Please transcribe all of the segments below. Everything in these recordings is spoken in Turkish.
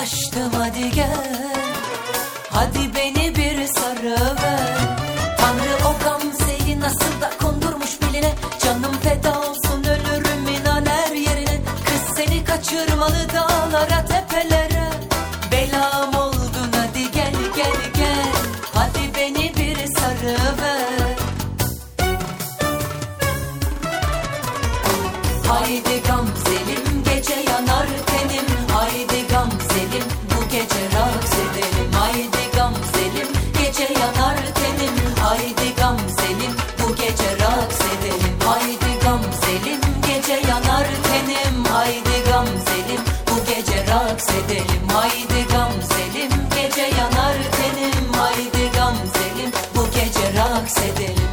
Fenalaştım hadi gel, hadi beni bir sarıver. Tanrı o gamzeyi nasıl da kondurmuş biline, canım feda olsun ölürüm inan her yerine. Kız seni kaçırmalı dağlara tepelere, belam oldun hadi gel gel gel, hadi beni bir sarıver. Haydi gamzelim gece yanar tenim, haydi gamzelim bu gece raks edelim. Haydi gamzelim gece yanar tenim, haydi gamzelim bu gece raks edelim. Haydi gamzelim gece yanar tenim, haydi gamzelim bu gece raks edelim. Haydi gamzelim gece yanar tenim, haydi gamzelim bu gece raks edelim.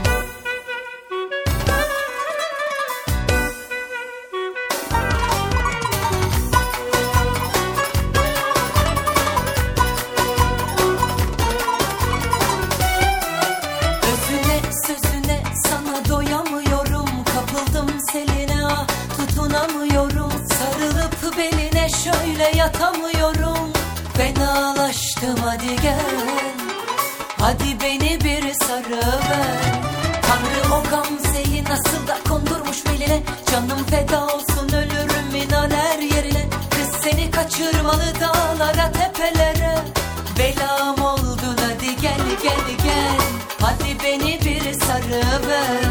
Sözüne sana doyamıyorum, kapıldım seline ah tutunamıyorum. Sarılıp beline şöyle yatamıyorum, fenalaştım hadi gel, hadi beni bir sarıver. Tanrı o gamzeyi nasıl da kondurmuş beline, canım feda olsun ölürüm inan her yerine. Kız seni kaçırmalı dağlara tepelere, belam oldun hadi gel gel gel, hadi beni bir sarıver.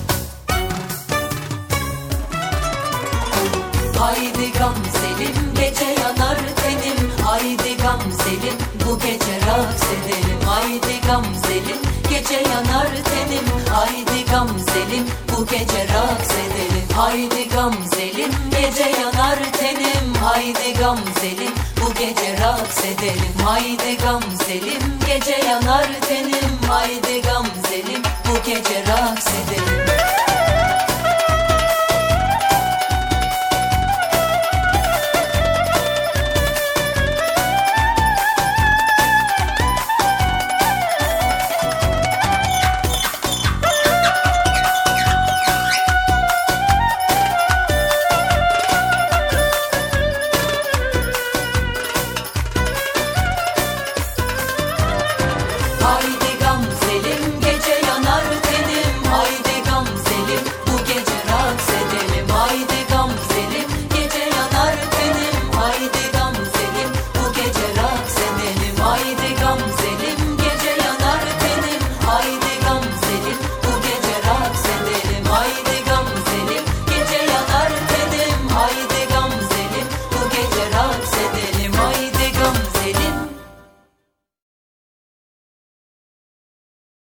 Haydi gamzelim gece yanar tenim, haydi gamzelim bu gece raks edelim. Haydi gamzelim gece yanar tenim, haydi gamzelim bu gece raks edelim. Haydi gamzelim gece yanar tenim, haydi gamzelim bu gece raks edelim. Haydi gamzelim gece yanar tenim, haydi gamzelim bu gece raks edelim.